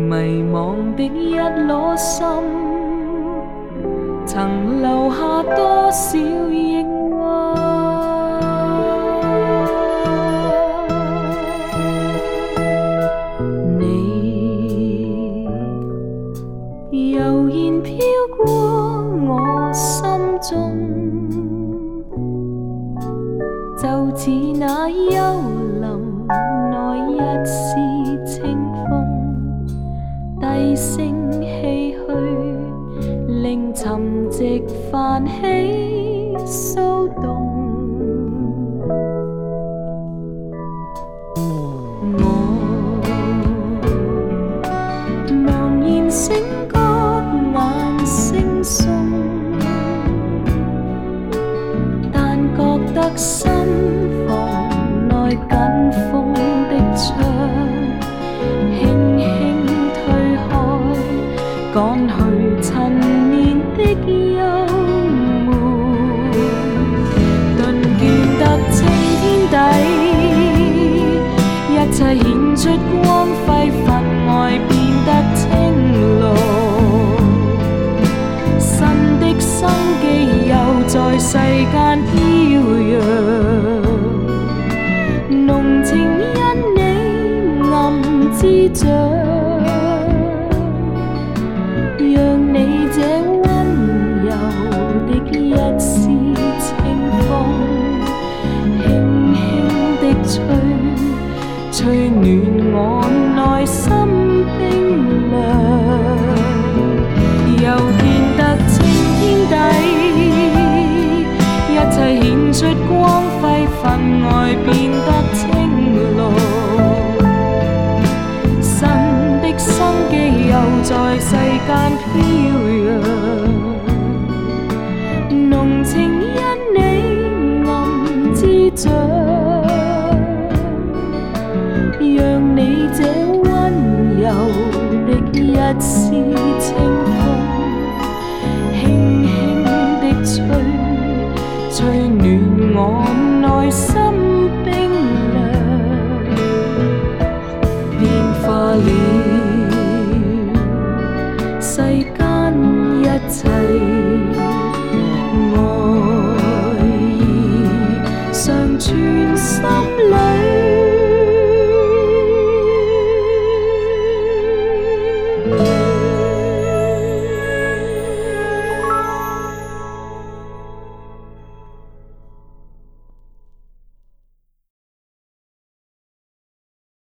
迷惘的一顆心，曾留下多少抑鬱？你悠然飄過我心中，就似那幽林內一絲清風，低聲唏噓，令沉寂泛起騷動。我茫然醒覺，眼惺忪，但覺得心房內緊封的窗，輕輕推開，趕去陳年的幽悶，頓見得清天底，一切顯出光輝，分外變得清綠，新的生機又在世間飄揚，濃情因你暗滋長，讓你這溫柔的一絲清風，輕輕的吹暖我內心冰涼，又見得青天底，一切顯出光